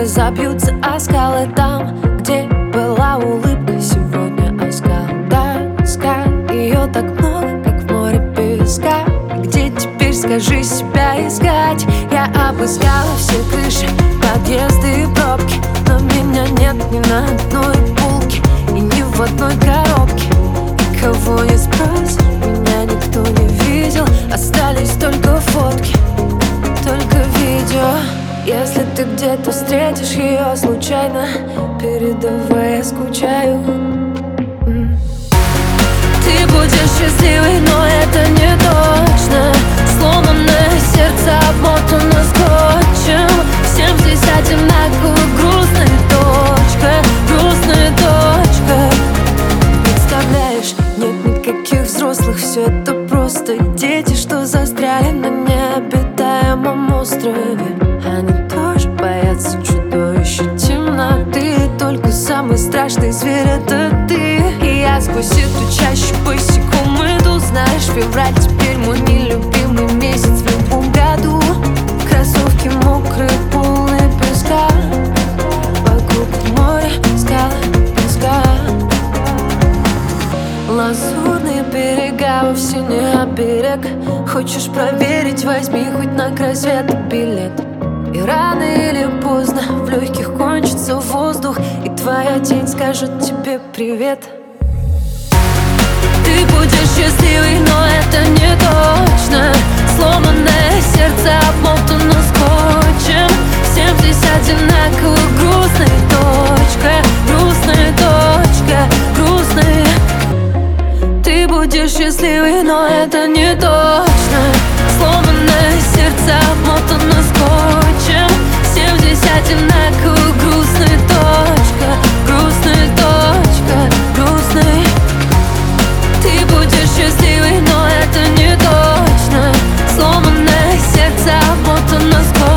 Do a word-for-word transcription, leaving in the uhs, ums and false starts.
Скоро забьются о скалы там, где была улыбка, сегодня оскал. Тоска, ее так много, как в море песка. Где теперь, скажи, себя искать? Я обыскала все крыши, подъезды и пробки, но меня нет ни на одной полке и ни в одной коробке. И кого не спросишь, меня никто не видел. Остались только фотки, только видео. Если ты где-то встретишь ее случайно, передавай, я скучаю. Ты будешь счастливой, но это не точно. Сломанное сердце обмотано скотчем. Всем здесь одинаково грустная точка, грустная точка. Представляешь, нет никаких взрослых, все это просто дети, что застряли на необитаемом острове. Они тоже боятся чудовища темноты. Только самый страшный зверь — это ты. И я сквозь эту чащу босиком иду. Знаешь, февраль теперь мой нелюбимый месяц в любом году. Кроссовки мокрые, полные песка. Вокруг море, скалы, песка. Лазурные берега, вовсе не оберег. Хочешь проверить, возьми хоть на край света билет. И рано или поздно в легких кончится воздух, и твоя тень скажет тебе привет. Ты будешь счастливой, но это не точно. Сломанное сердце обмотано скотчем. Всем здесь одинаково грустная точка, грустная точка, грустная. Ты будешь счастливой, но это не точно. Сломанное сердце обмотано скотчем. Всем здесь одинаково грустная точка, грустная точка, грустная. Ты будешь счастливой, но это не точно. Сломанное сердце обмотано скотчем.